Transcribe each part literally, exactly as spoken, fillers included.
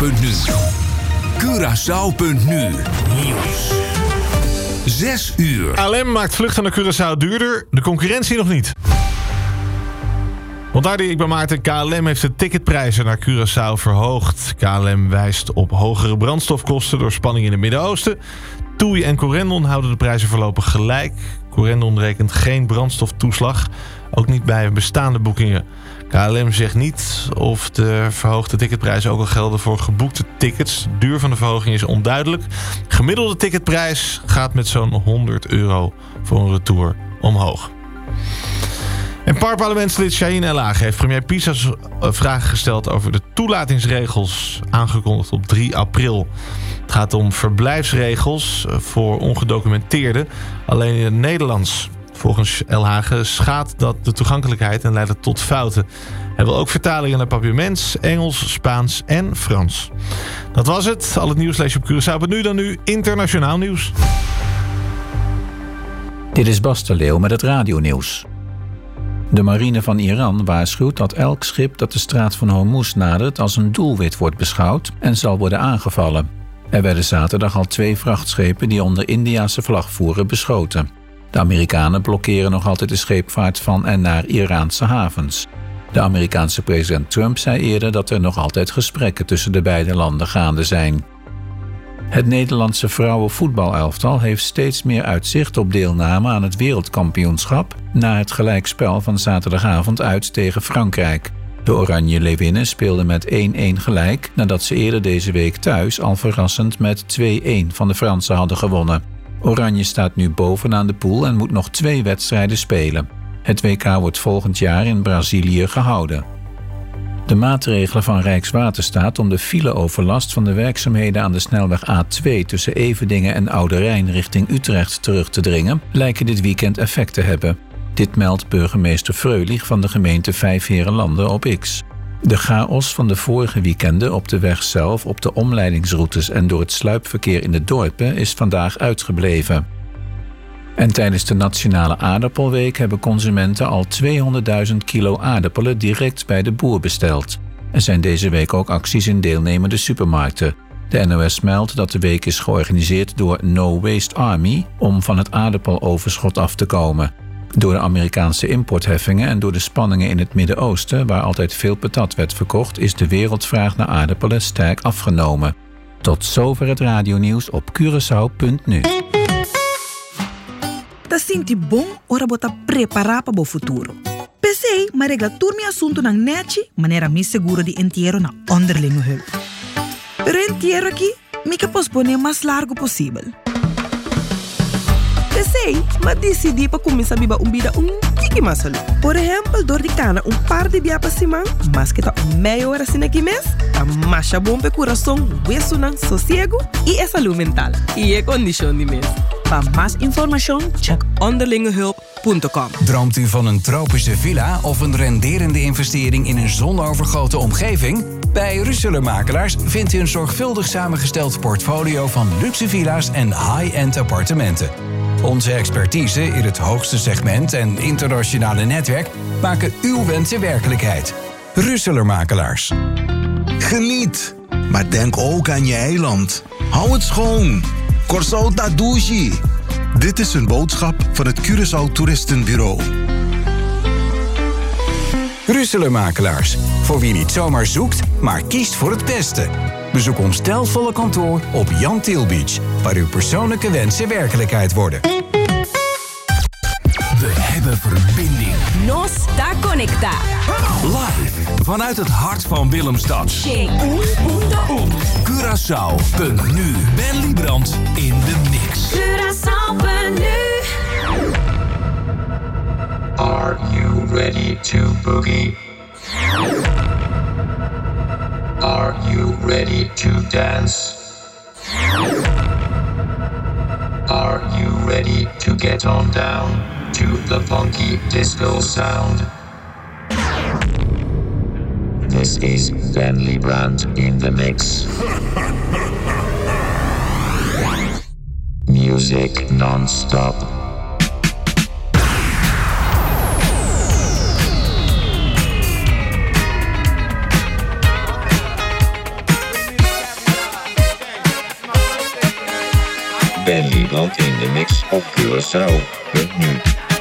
punt nu. Curaçao punt nu. Nieuws. Zes uur. K L M maakt vluchten naar Curaçao duurder. De concurrentie nog niet. Want daar ik ben Maarten. K L M heeft de ticketprijzen naar Curaçao verhoogd. K L M wijst op hogere brandstofkosten door spanning in het Midden-Oosten. TUI en Corendon houden de prijzen voorlopig gelijk. Corendon rekent geen brandstoftoeslag. Ook niet bij bestaande boekingen. K L M zegt niet of de verhoogde ticketprijzen ook al gelden voor geboekte tickets. De duur van de verhoging is onduidelijk. Gemiddelde ticketprijs gaat met zo'n honderd euro voor een retour omhoog. En parlementslid Shaheen El Agha heeft premier Pisas vragen gesteld over de toelatingsregels aangekondigd op drie april. Het gaat om verblijfsregels voor ongedocumenteerden, alleen in het Nederlands. Volgens El Agha schaadt dat de toegankelijkheid en leidt het tot fouten. Hij wil ook vertalingen naar Papiaments, Engels, Spaans en Frans. Dat was het. Al het nieuws lees je op Curaçao punt nu. Dan nu internationaal nieuws. Dit is Bas de Leeuw met het radionieuws. De marine van Iran waarschuwt dat elk schip dat de straat van Hormuz nadert als een doelwit wordt beschouwd en zal worden aangevallen. Er werden zaterdag al twee vrachtschepen die onder Indiase vlag voeren beschoten. De Amerikanen blokkeren nog altijd de scheepvaart van en naar Iraanse havens. De Amerikaanse president Trump zei eerder dat er nog altijd gesprekken tussen de beide landen gaande zijn. Het Nederlandse vrouwenvoetbalelftal heeft steeds meer uitzicht op deelname aan het wereldkampioenschap na het gelijkspel van zaterdagavond uit tegen Frankrijk. De Oranje Leeuwinnen speelden met één-één gelijk nadat ze eerder deze week thuis al verrassend met twee-één van de Fransen hadden gewonnen. Oranje staat nu bovenaan de pool en moet nog twee wedstrijden spelen. Het W K wordt volgend jaar in Brazilië gehouden. De maatregelen van Rijkswaterstaat om de fileoverlast van de werkzaamheden aan de snelweg A twee tussen Everdingen en Oude Rijn richting Utrecht terug te dringen, lijken dit weekend effect te hebben. Dit meldt burgemeester Freulich van de gemeente Vijfheerenlanden op X. De chaos van de vorige weekenden op de weg zelf, op de omleidingsroutes en door het sluipverkeer in de dorpen is vandaag uitgebleven. En tijdens de Nationale Aardappelweek hebben consumenten al tweehonderdduizend kilo aardappelen direct bij de boer besteld. Er zijn deze week ook acties in deelnemende supermarkten. De N O S meldt dat de week is georganiseerd door No Waste Army om van het aardappeloverschot af te komen. Door de Amerikaanse importheffingen en door de spanningen in het Midden-Oosten, waar altijd veel patat werd verkocht, is de wereldvraag naar aardappelen sterk afgenomen. Tot zover het radionieuws op Curaçao punt nu. Ta sinti bom ora bota preparar para o futuro. Pensei, maar regla turmi assunto nang neti, maneira mi seguro di entierro na onderlinge hulp. Pero entierro aqui, mi que posponer mais largo possível. Pensei, mas decidi para começar a biba um vida um tiki mais solo. Por exemplo, dor de cana um par de biapa simão, mas que tá meia hora assim aqui mês, tá macha bom para coração, hueso nang sossego e a saúde mental. E é condição de mês. Para mais informação, check onderlingehulp punt com. Droomt u van een tropische villa of een renderende investering in een zonovergoten omgeving? Bij Russeler Makelaars vindt u een zorgvuldig samengesteld portfolio van luxe villa's en high-end appartementen. Onze expertise in het hoogste segment en internationale netwerk maken uw wensen werkelijkheid. Russeler Makelaars. Geniet, maar denk ook aan je eiland. Hou het schoon. Corso Tadushi. Dit is een boodschap van het Curaçao Toeristenbureau. Russeler Makelaars. Voor wie niet zomaar zoekt, maar kiest voor het beste. Bezoek ons stijlvolle kantoor op Jan Til Beach, waar uw persoonlijke wensen werkelijkheid worden. We hebben verbinding. Nos está conecta. Live vanuit het hart van Willemstad. Curaçao punt nu. Ben Liebrand in de mix. Curaçao punt nu. Are you ready to boogie? Are you ready to dance? Are you ready to get on down to the funky disco sound? This is Ben Liebrand in the mix. Music non-stop. Liebrand in de mix op Curaçao punt nu.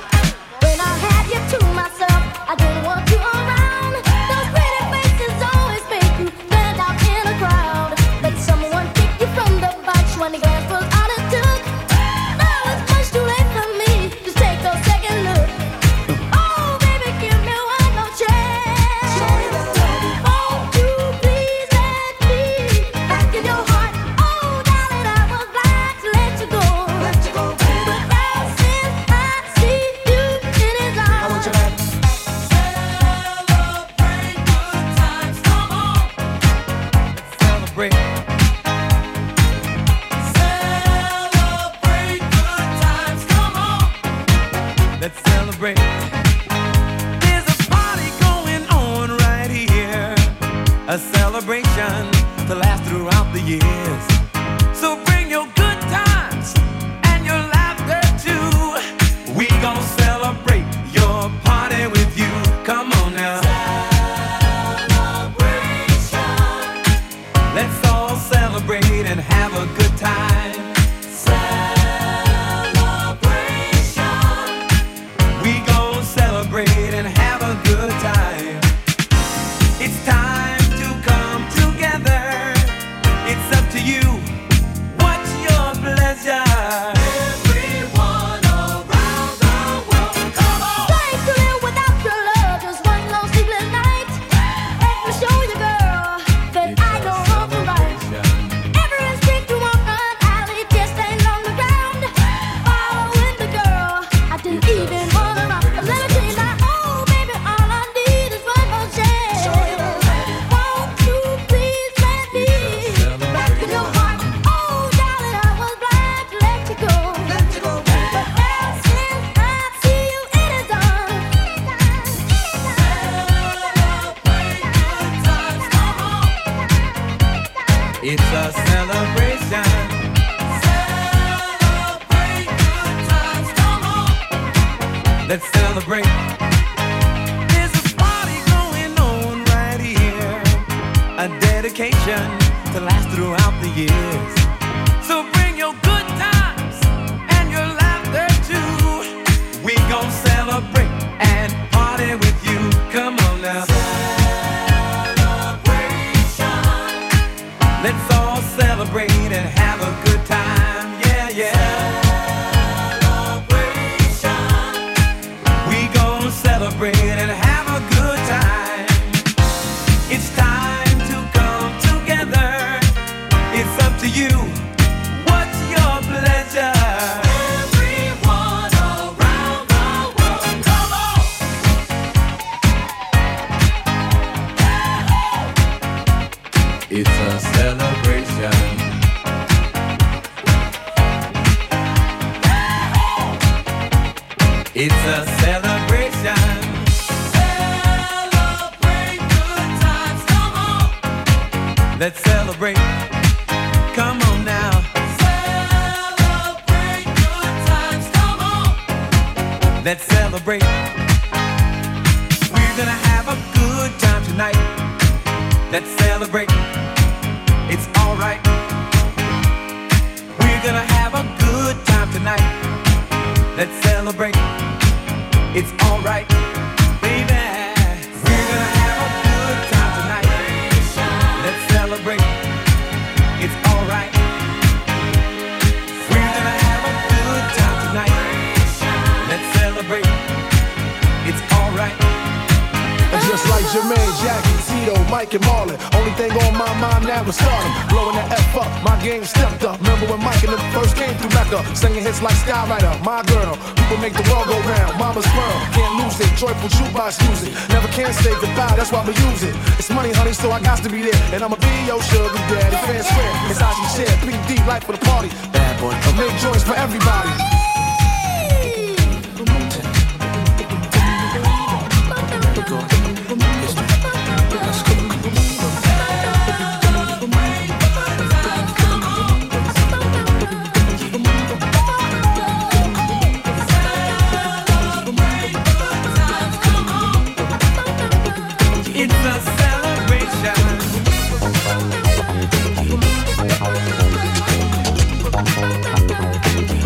Singing hits like Skywriter, my girl. People make the world go round. Mama's pearl, can't lose it. Joyful jukebox music. Never can say goodbye, that's why we use it. It's money, honey, so I got to be there. And I'ma be your sugar daddy. Fans swear, it's how she share. P D life for the party. Bad boy, I make joints for everybody. Celebration.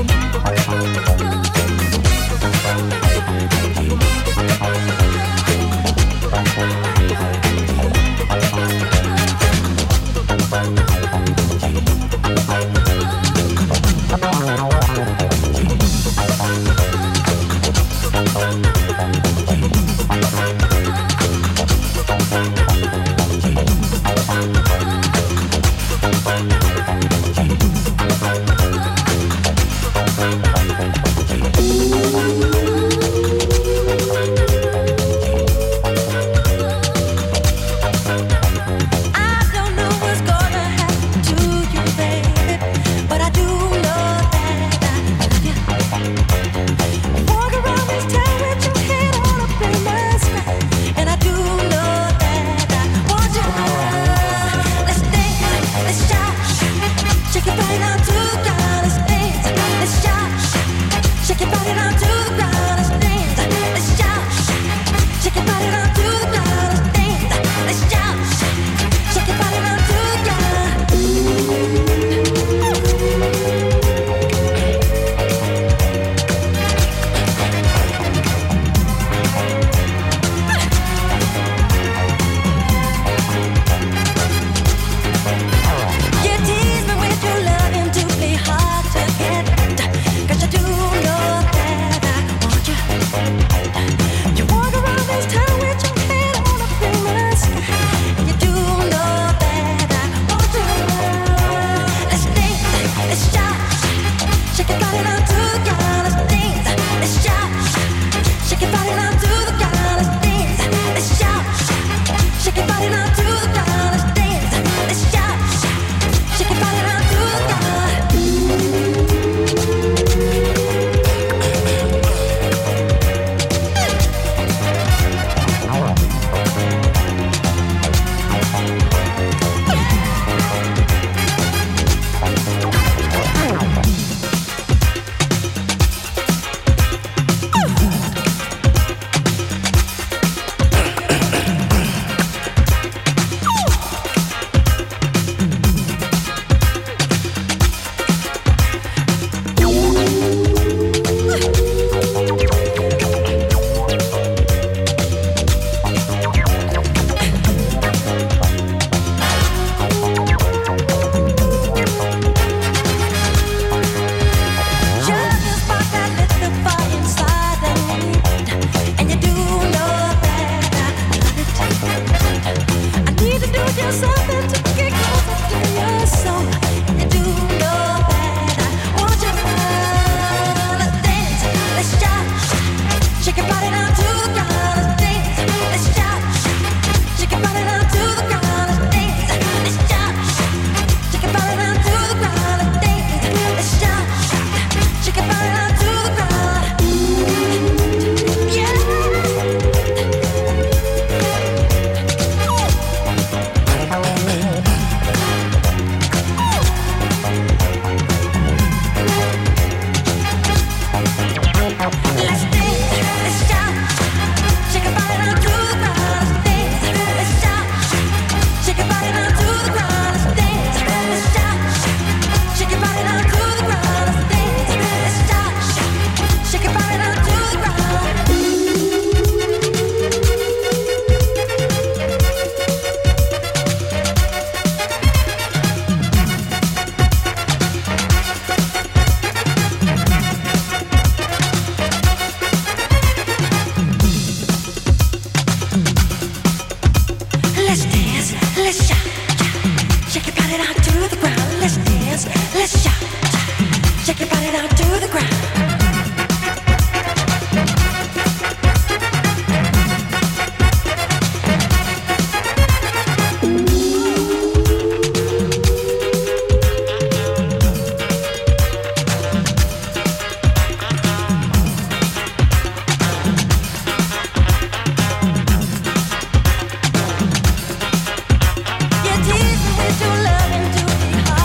You tease me with your loving to be hard.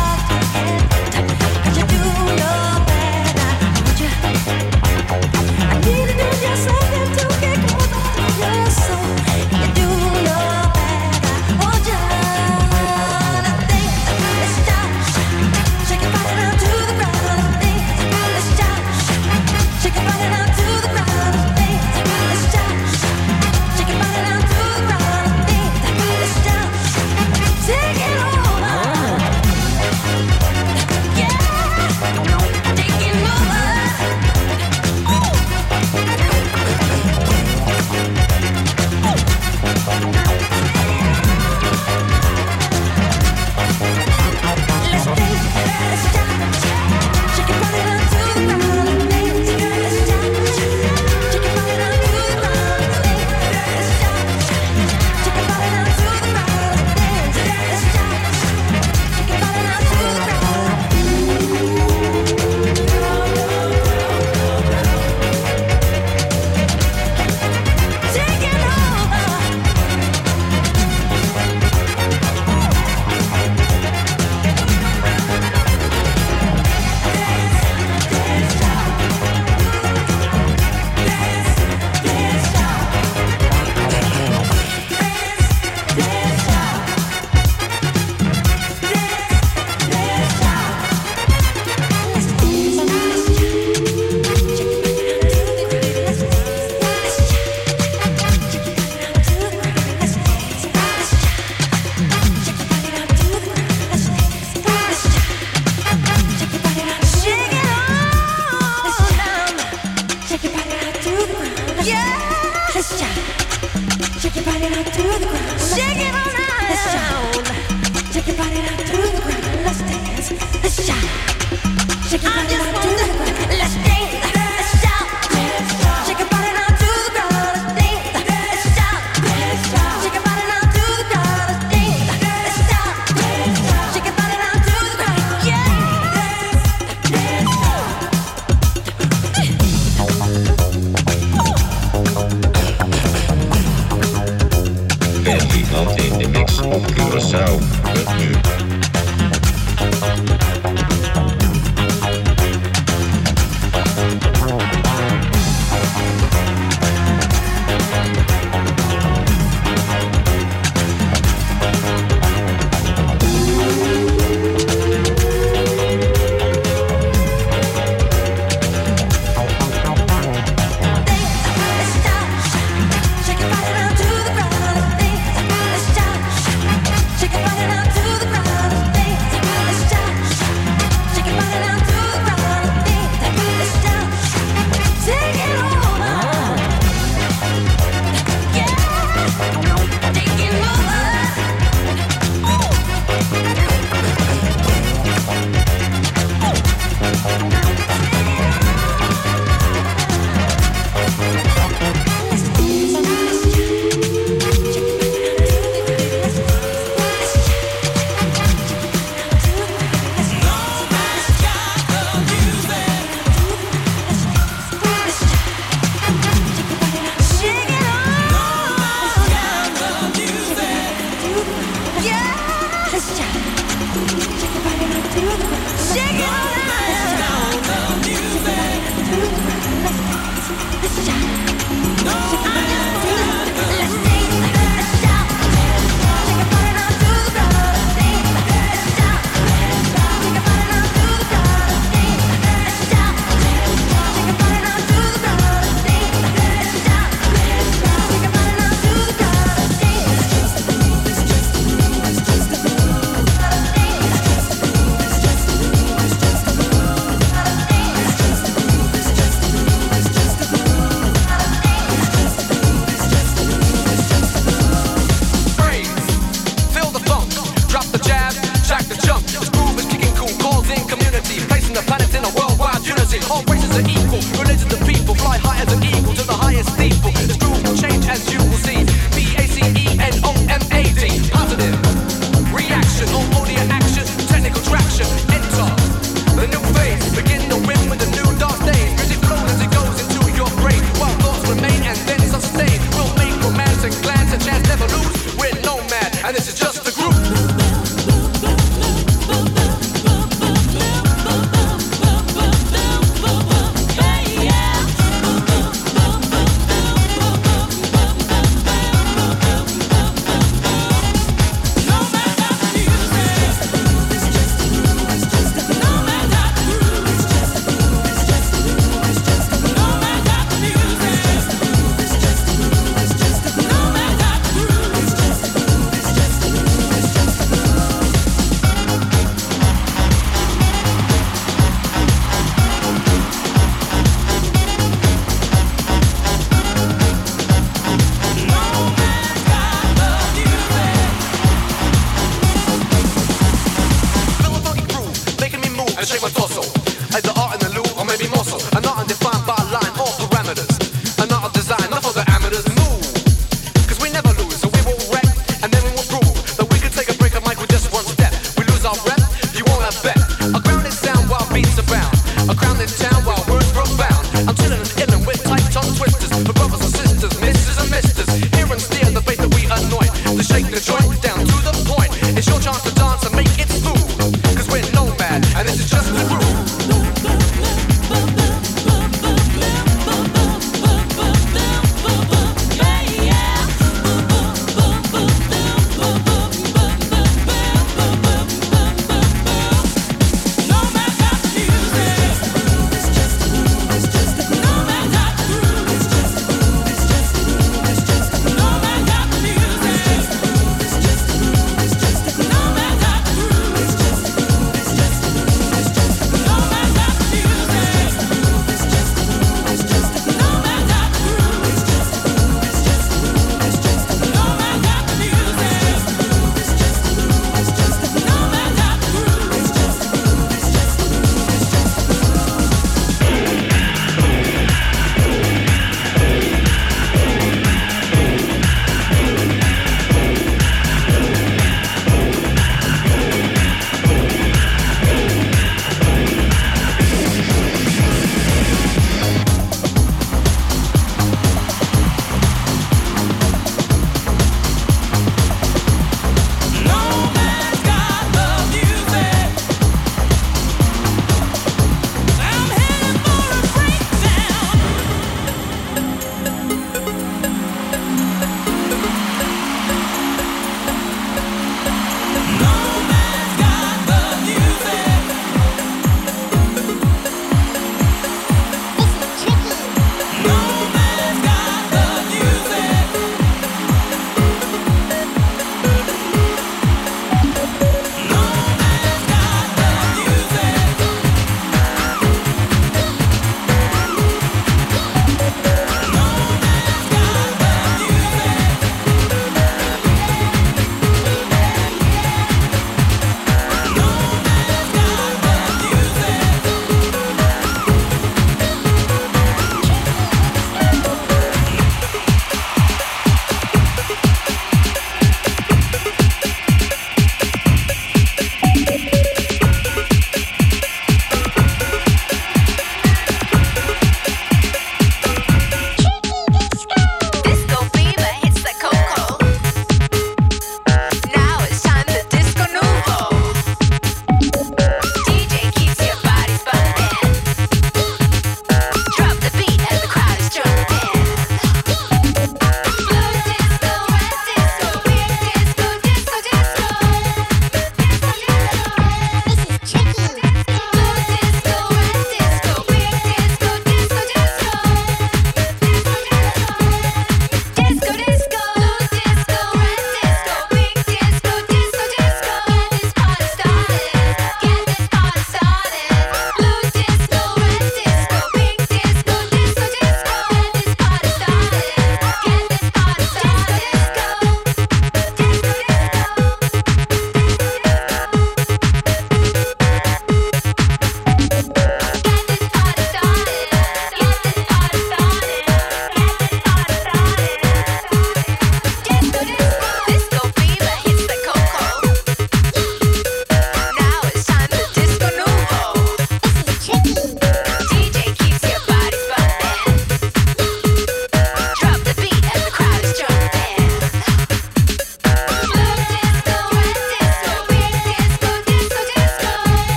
to shake my torso. Either art in the loo or maybe more so. An art undefined by line or parameters. An art of design, not for the amateurs. Move, cause we never lose, so we will wreck. And then we will prove that we can take a break of mic with just one step. We lose our rep, you won't have bet. A grounded sound while beats abound. A grounded town while words profound. I'm chilling and illin' with tight tongue twisters. For brothers and sisters, misses and misters. Hear and steer the faith that we anoint. To shake the joint down to the point. It's your chance to dance and make it smooth. Cause we're nomad, and this is just the groove.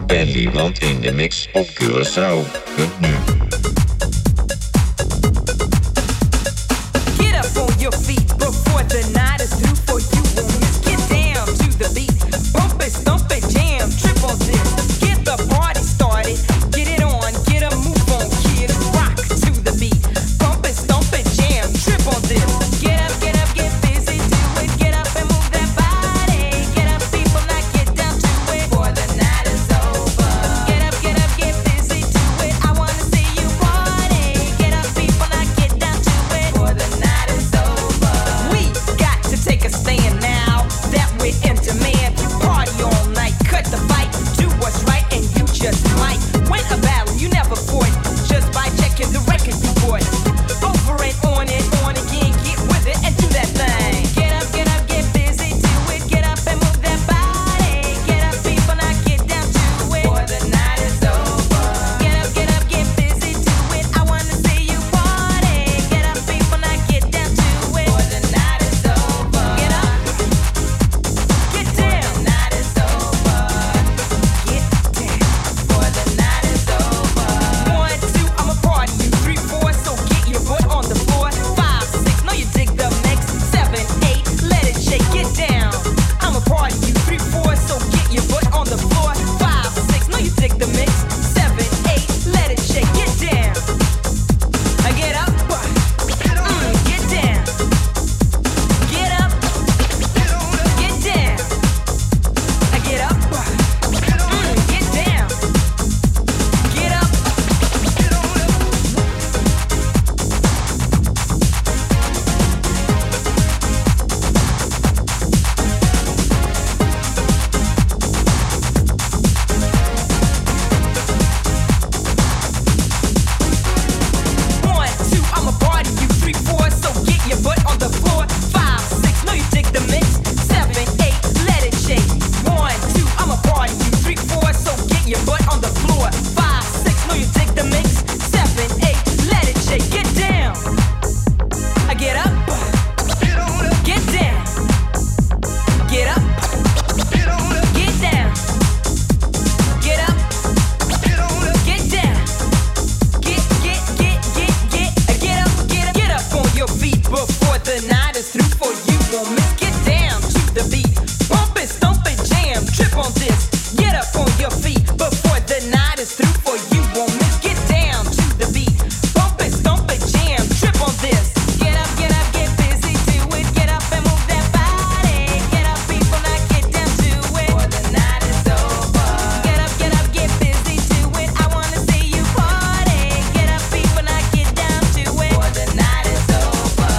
Ben Liebrand in de mix op Curaçao punt nu. Get up on your feet before the night is through for you. Won't miss. Get down to the beat. Bump it, stomp it, jam, trip on this. Get the party started. Get it on, get a move on, kid. Rock to the beat. Bump it, stomp it, jam, trip on this. Get up, get up, get busy, do it. Get up and move that body. Get up, people, now get down to it before the night is over. Get up, get up, get busy, do it. I wanna see you party. Get up, people, now get down to it before the night is over. We got to take a stand now that we're in demand. Party all night, cut the fight, do what's right, and you just might win a battle you never fought just by checking the record you bought. Over and on and on again, get with it and do that thing. Get up, get up, get busy, do it. Get up and move that body. Get up, people, now get down to it before the night is over. Get up, get up, get busy, do it. I wanna see you party. Get up, people, now get down to it before the night is over. Get up, get down. Night is over. Get down before the night is over. One, two, I'ma party you. Three, four, so get your butt on the floor. Five, six, know you dig the mix. Seven, eight, let it shake. Get down. I'ma party you. Three, four, so get your butt on the floor. Five, six, know you dig the mix. Seven, eight, let it shake. Get down. I get up. Mm, get down. Get up. Get down. I get up. Mm, get down. Get up. One, two, I'ma party you. Three, four, so get your butt on the floor. Five, six, know you dig the mix. Seven, eight, let it shake. One, two, I'ma party you. Three, four, so get your butt on the floor. Five, six, know you dig the mix. Seven, eight, let it shake. Get down. I get up. Get down. Get up. Get down. Get up. Get down. Get, get, get, get, get, get up, get up, get up on your feet before the night is through for you. Won't miss. Get down to the beat. Bump it, stomp it, jam, trip on this. Get up on your feet before the night is through for you. Won't miss. Get down to the beat. Bump it, stomp it, jam, trip on this. Get up, get up, get busy, do it. Get up and move that body. Get up, people, now get down to it before the night is over. Get up, get up, get busy, do it. I wanna see you party. Get up, people, now get down to it before the night is over.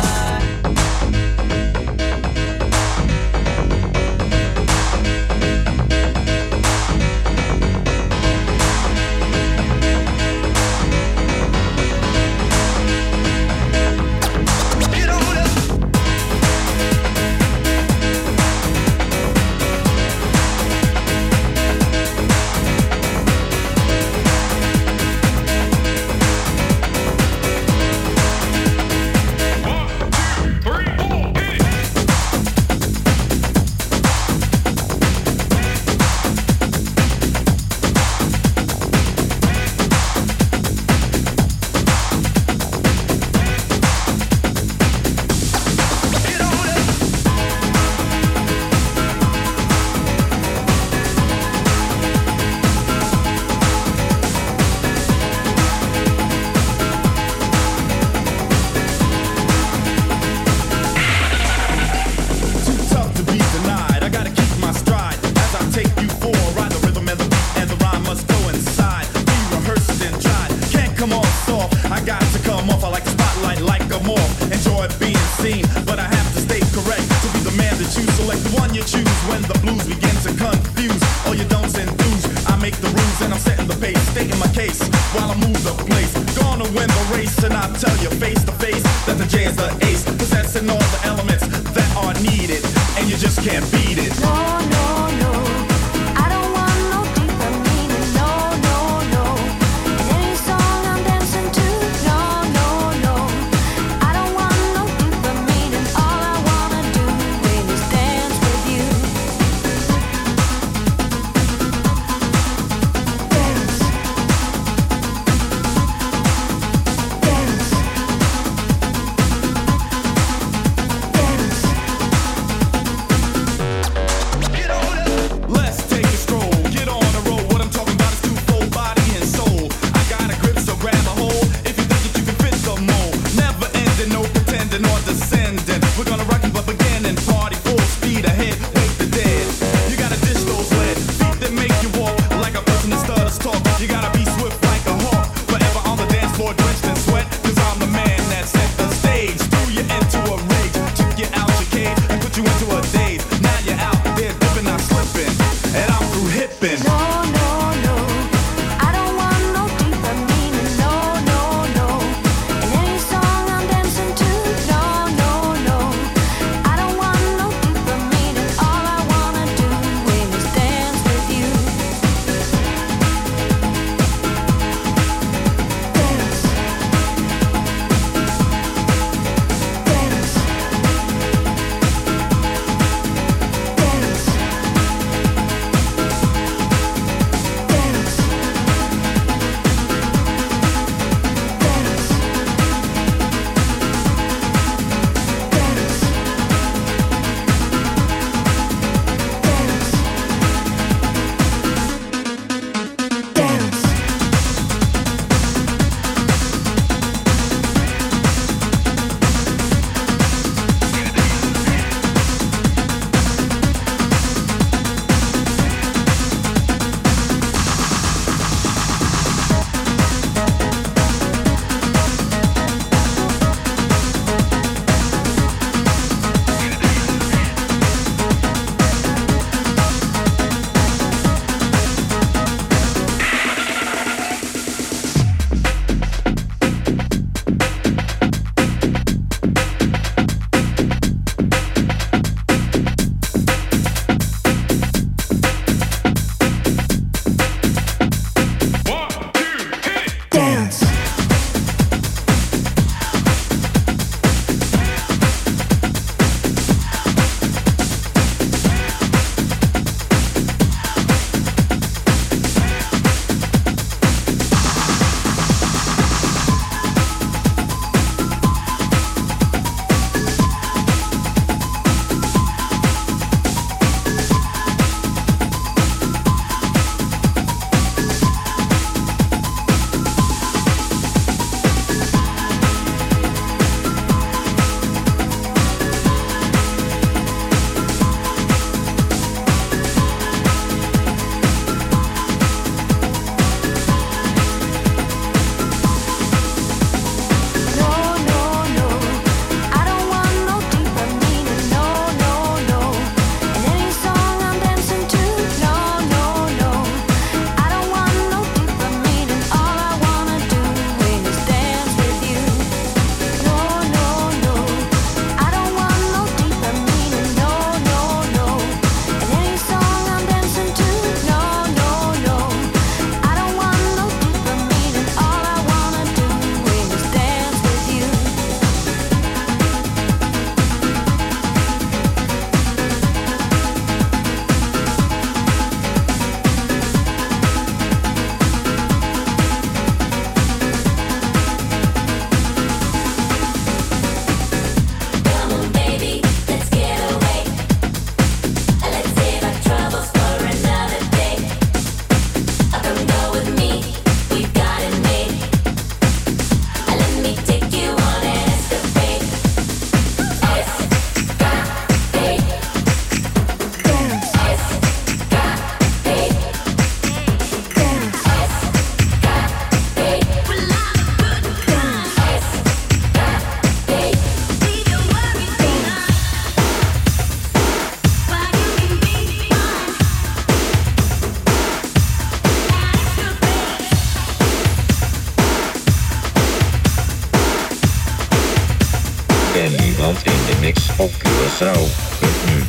Curaçao. Mm.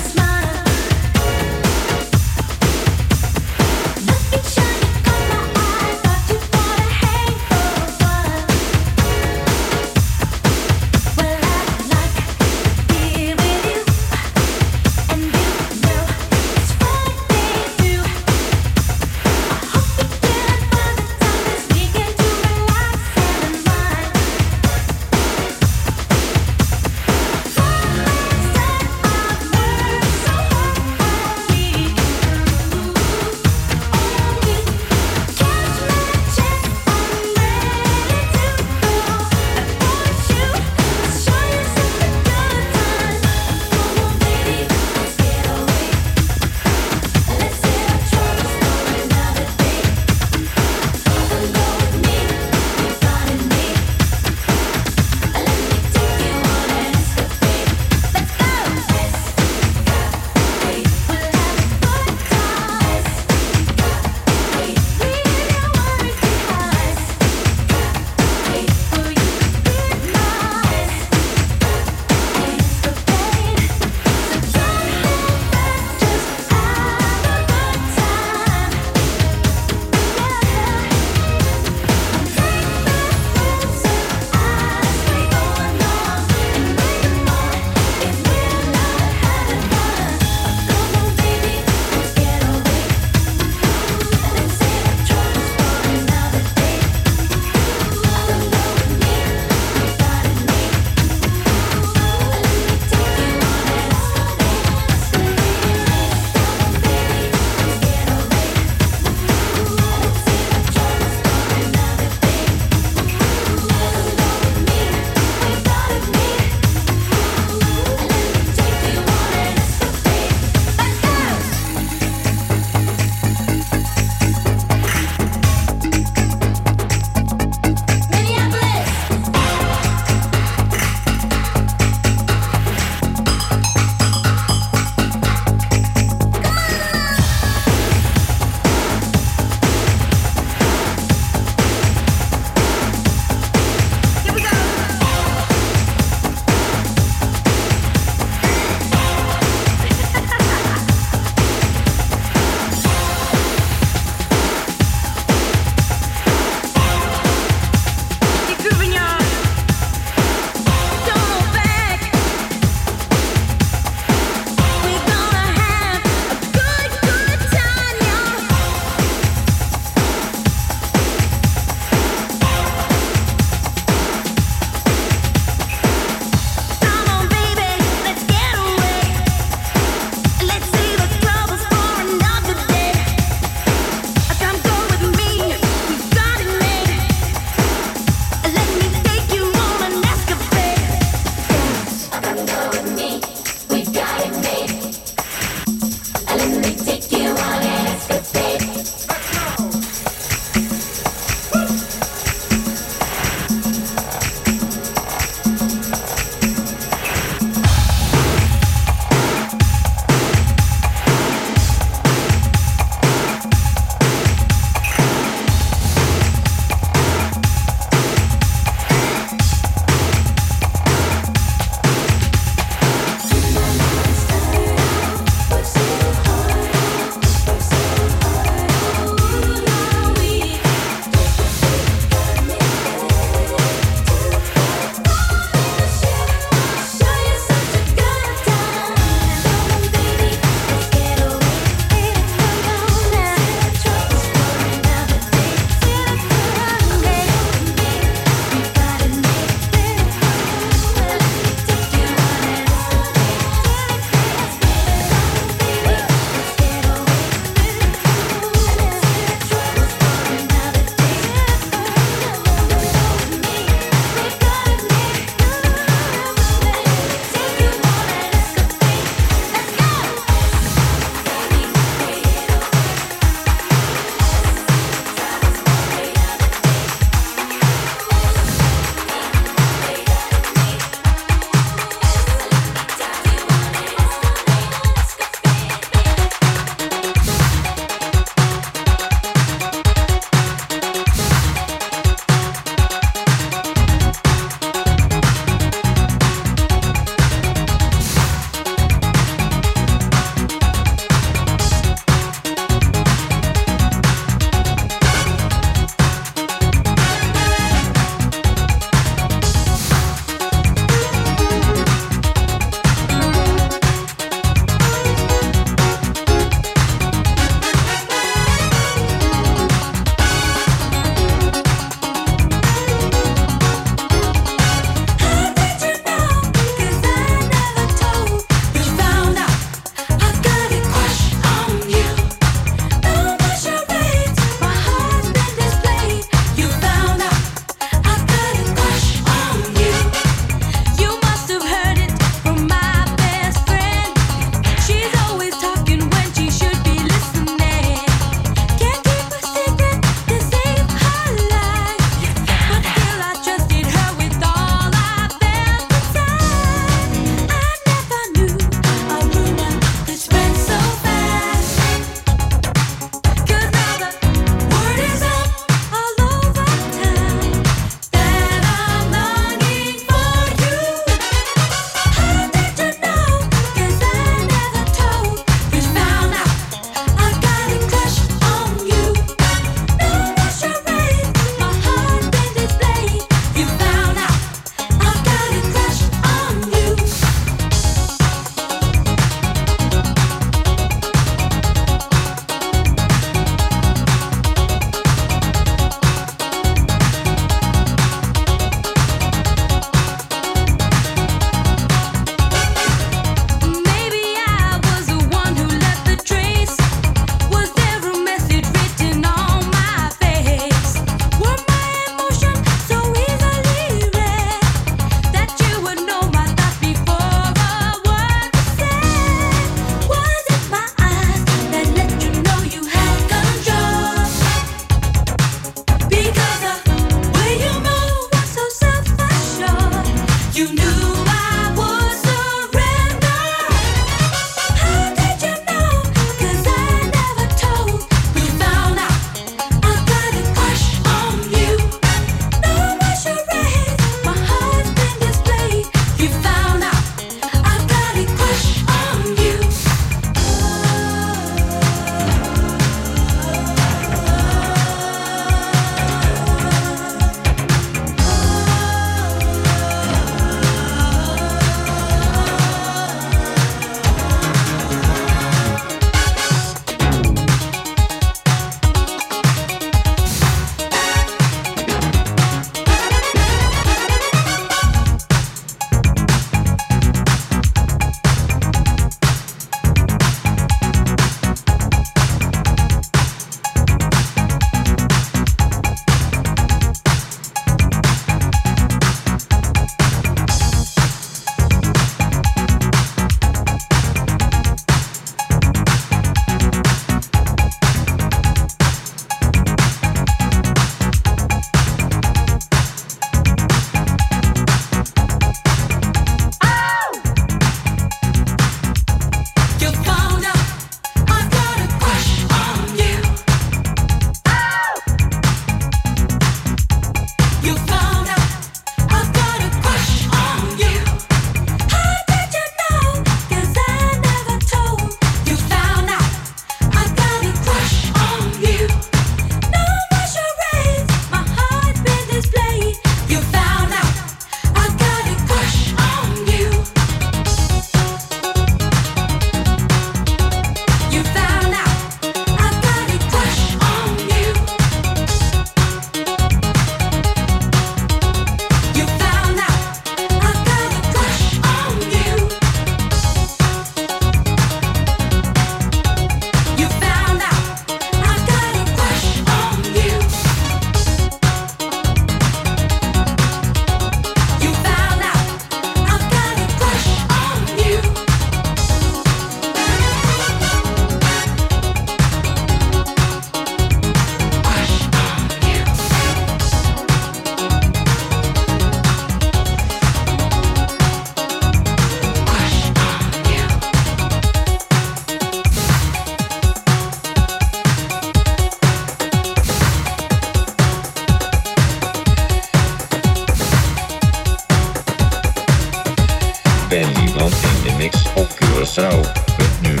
mix op Curaçao punt nu.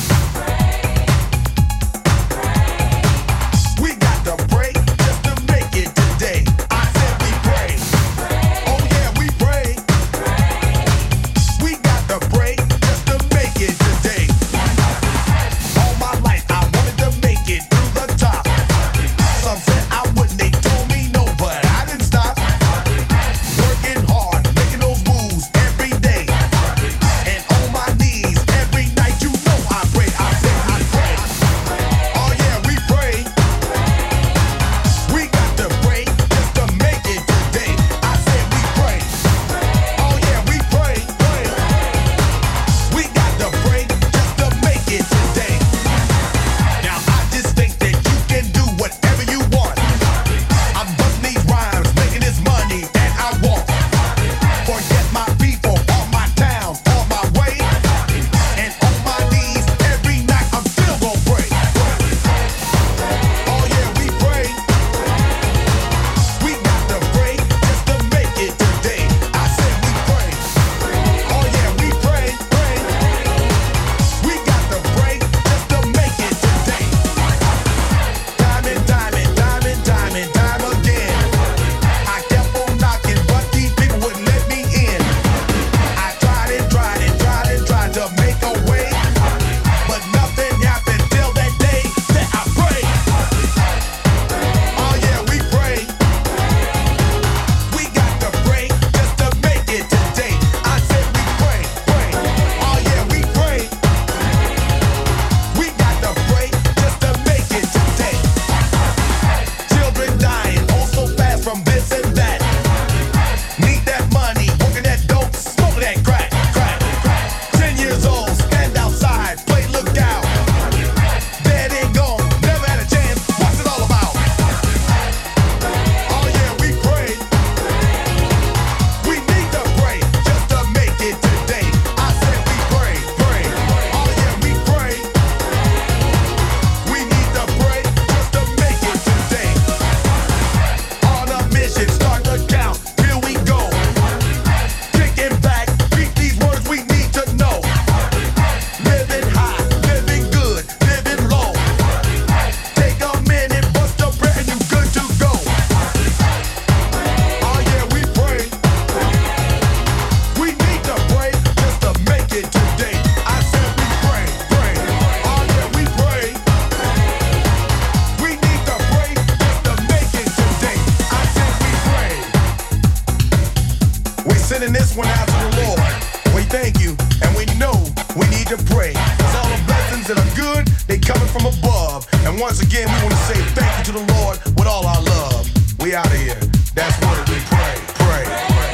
Sending this one out to the Lord. We thank you, and we know we need to pray. Cause all the blessings that are good, they coming from above. And once again, we want to say thank you to the Lord with all our love. We out of here. That's what we pray, pray, pray.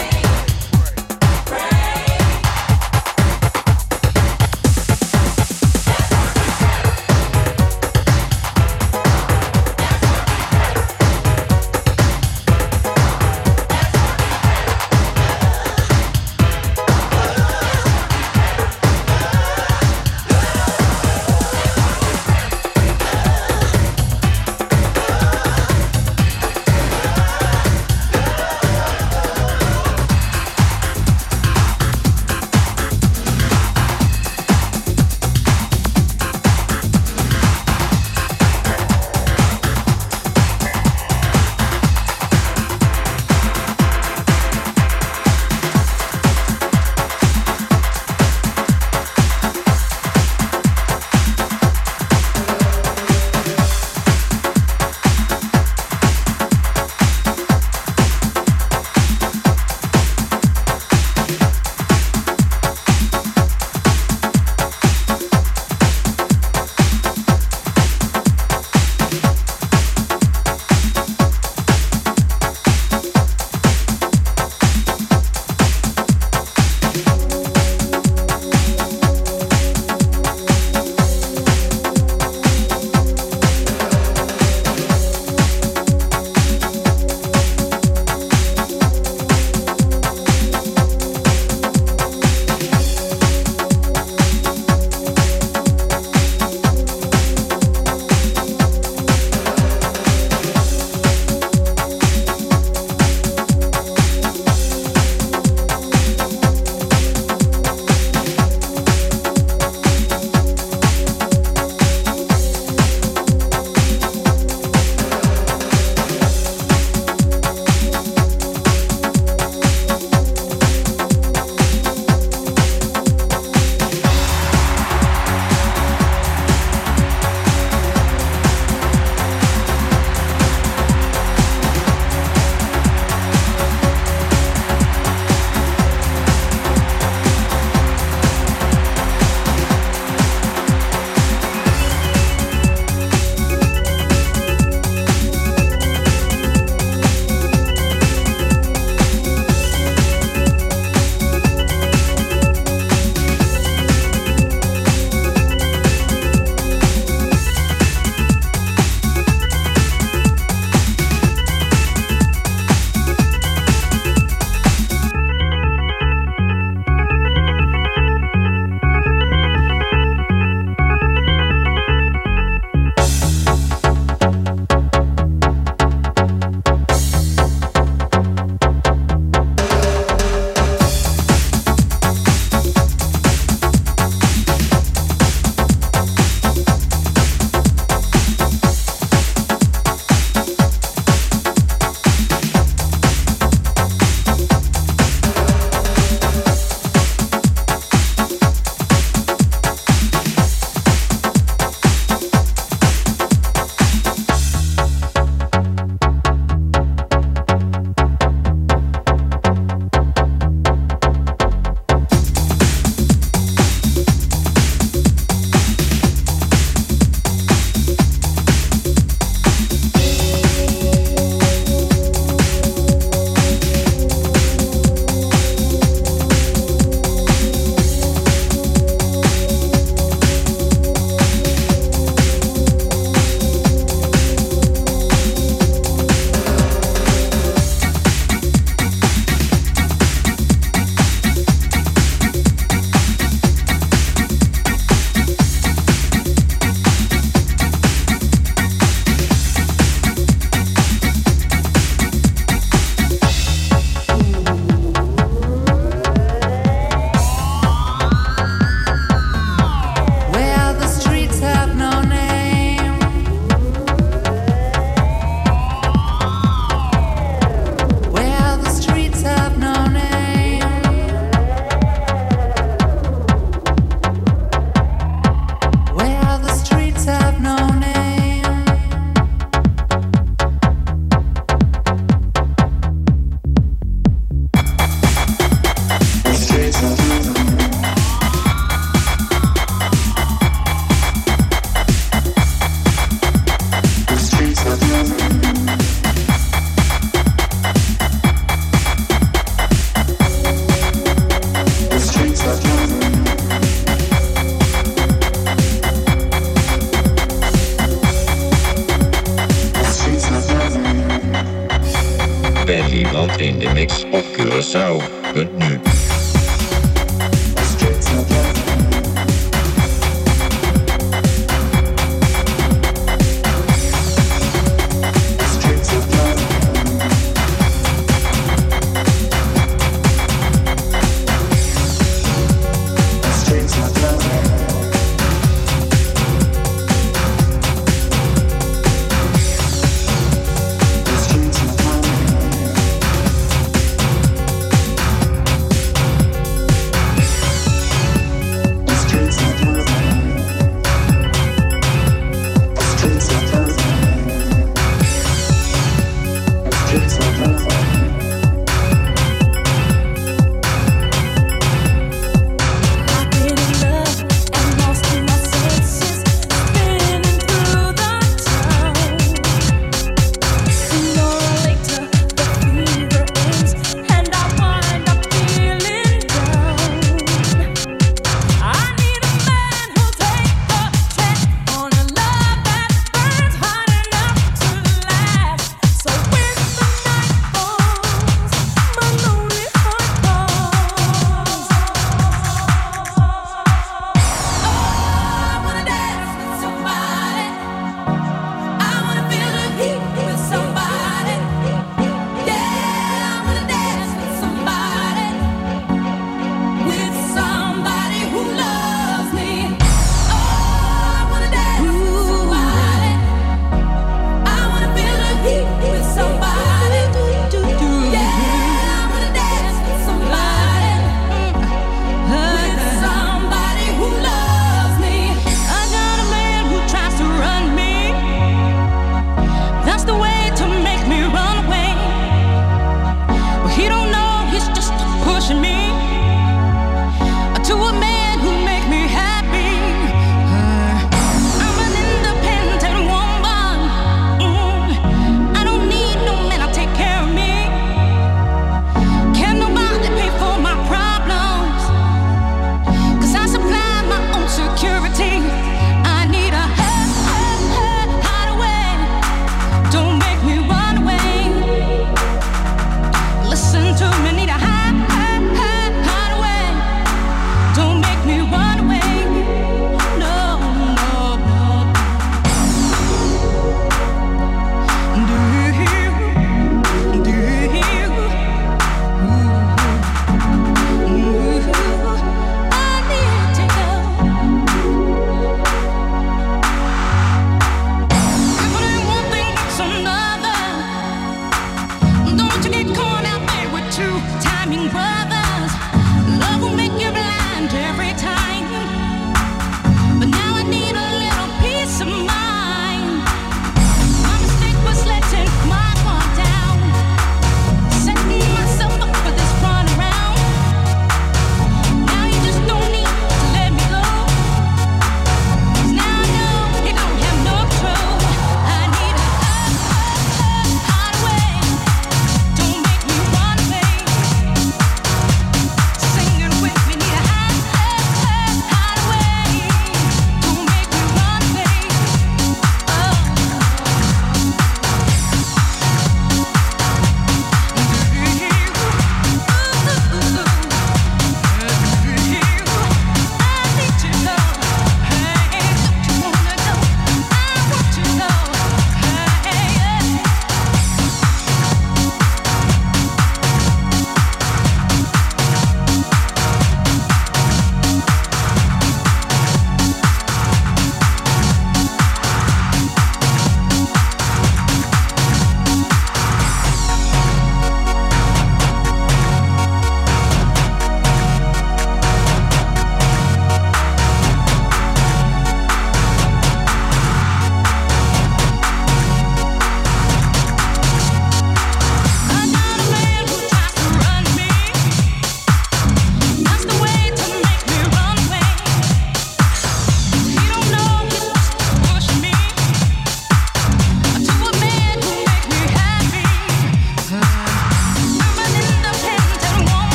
Ben Liebrand in de mix op Curaçao punt nu.